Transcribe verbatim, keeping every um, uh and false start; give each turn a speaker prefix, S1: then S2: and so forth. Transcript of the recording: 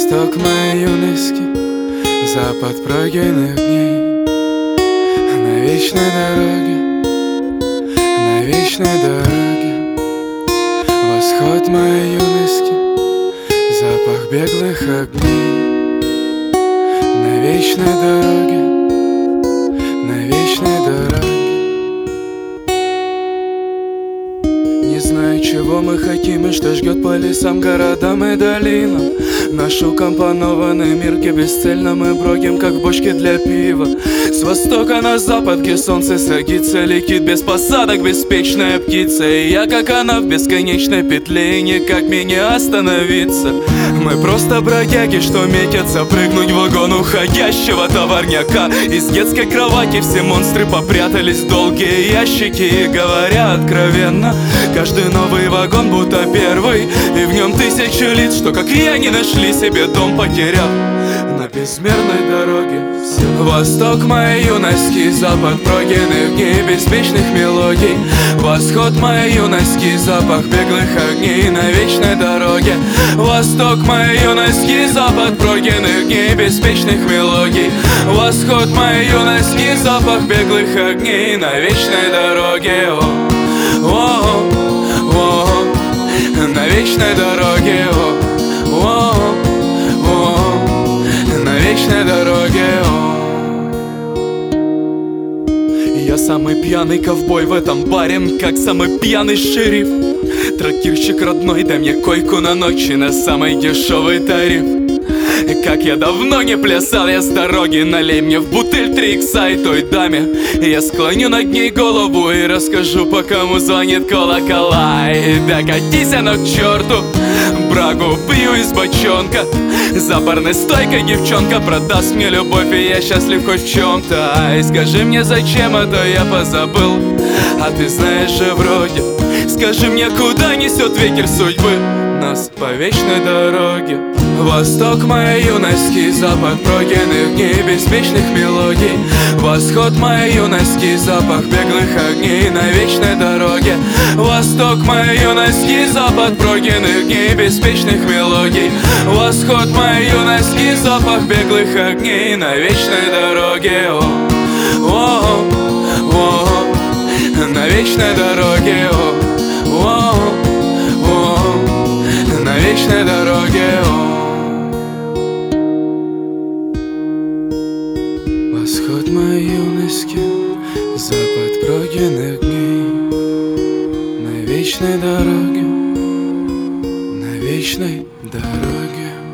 S1: Восток моей юности, запад пройденных дней. На вечной дороге, на вечной дороге. Восход моей юности, запах беглых огней. На вечной дороге, на вечной дороге. Не знаю, чего мы хотим и что ждет по лесам, городам и долинам. Наш укомпонованный мир, где бесцельно мы бродим, как в бочке для пива. С востока на запад, где солнце садится, летит без посадок беспечная птица. И я, как она, в бесконечной петле, и никак мне не остановиться. Мы просто бродяги, что метятся прыгнуть в вагон уходящего товарняка. Из детской кровати все монстры попрятались в долгие ящики. И говоря откровенно, каждый новый вагон будто первый, и в нем тысячи лиц, что как я не нашли себе дом, потеряв на безмерной дороге. Восток моей юности, запад пройденных дней, беспечных мелодий. Восход моей юности, запах беглых огней на вечной дороге. Восток моей юности, запад пройденных дней, беспечных мелодий. Восход моей юности, запах беглых огней на вечной дороге. О, о, о, на вечной дороге. О, о, о, на вечной дороге. О. Я самый пьяный ковбой в этом баре, как самый пьяный шериф. Трактирщик родной, дай мне койку на ночь и на самый дешевый тариф. Как я давно не плясал, я с дороги, налей мне в бутыль три икса и той даме. Я склоню над ней голову и расскажу, по кому звонит колокола. И докатись оно к черту, брагу пью из бочонка. За барной стойкой девчонка продаст мне любовь, и я счастлив хоть в чем-то. Ай, скажи мне, зачем это я позабыл, а ты знаешь же вроде. Скажи мне, куда несет ветер судьбы нас по вечной дороге. Восток моей юности, запад пройденных дней, беспечных мелодий. Восход моей юности, запах беглых огней на вечной дороге. Восток моей юности, запад пройденных дней, беспечных мелодий. Восход моей юности, запах беглых огней на вечной дороге. О, о, о, на вечной дороге. О, о, о, на вечной дороге. О. Восход моей юности, запад пройденных дней, на вечной дороге, на вечной дороге.